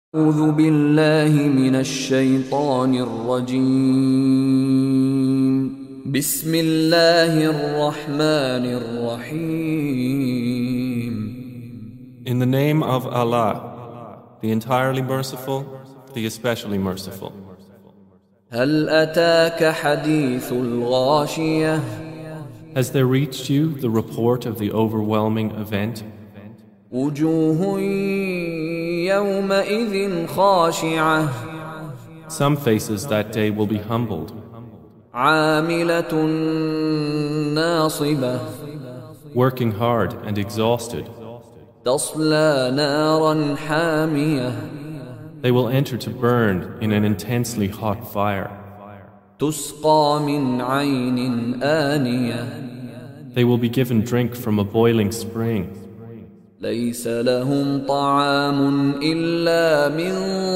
أعوذ بالله من الشيطان الرجيم بسم الله الرحمن الرحيم In the name of Allah, the entirely merciful, the especially merciful. هل أتاك حديث الغاشية Has there reached you the report of the overwhelming event? وجوه يومئذ خاشعة Some faces that day will be humbled, عاملة ناصبة working hard and exhausted. تصلى نارا حامية They will enter to burn in an intensely hot fire. تسقى من عين آنية They will be given drink from a boiling spring. ليس لهم طعام إلا من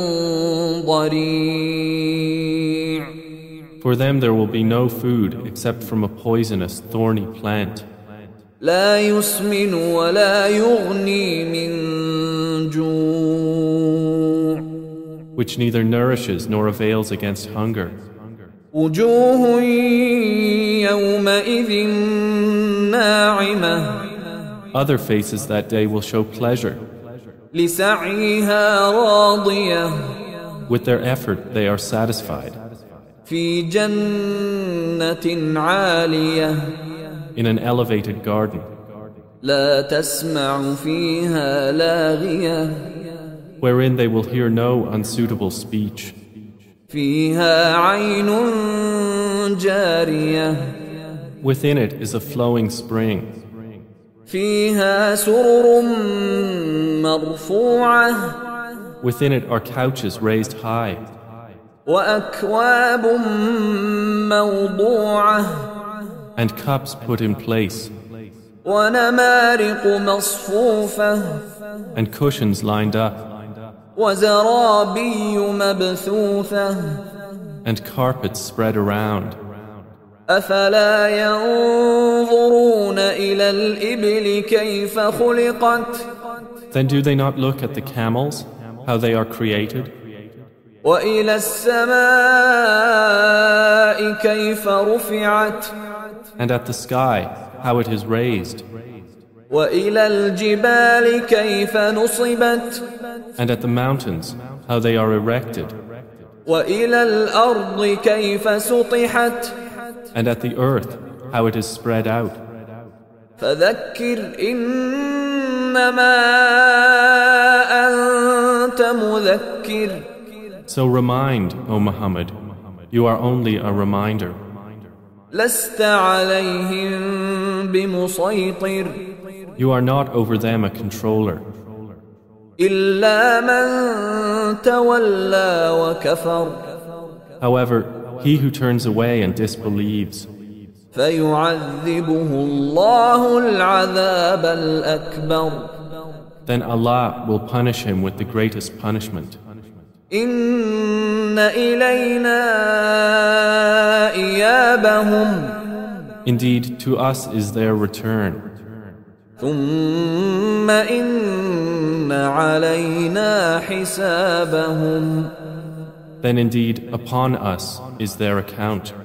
ضريع For them there will be no food except from a poisonous, thorny plant, لا يسمن ولا يغني من جوع which neither nourishes nor avails against hunger. وجوه يومئذ ناعمة Other faces that day will show pleasure. لسعيها راضية With their effort they are satisfied. في جنة عالية In an elevated garden, لا تسمع فيها لاغية wherein they will hear no unsuitable speech. فيها عين جارية Within it is a flowing spring. فيها سرر مرفوعة Within it are couches raised high, وأكواب موضوعة and cups put in place, ونمارق مصفوفة and cushions lined up, وزرابي مبثوثة and carpets spread around. أفلا ينظرون إلى الإبل كيف خلقت Then do they not look at the camels, how they are created, وإلى السماء كيف رفعت and at the sky, how it is raised, وإلى الجبال كيف نصبت and at the mountains, how they are erected, وإلى الأرض كيف سطحت and at the earth, how it is spread out. فذكر إنما أنت مذكر So remind, O Muhammad, you are only a reminder. لست عليهم بمسيطر You are not over them a controller, إلا من تولى وكفر however, he who turns away and disbelieves, فيعذبه الله العذاب الأكبر then Allah will punish him with the greatest punishment. إن إلينا إيابهم Indeed, to us is their return. ثم إن علينا حسابهم Then indeed, upon us is their account.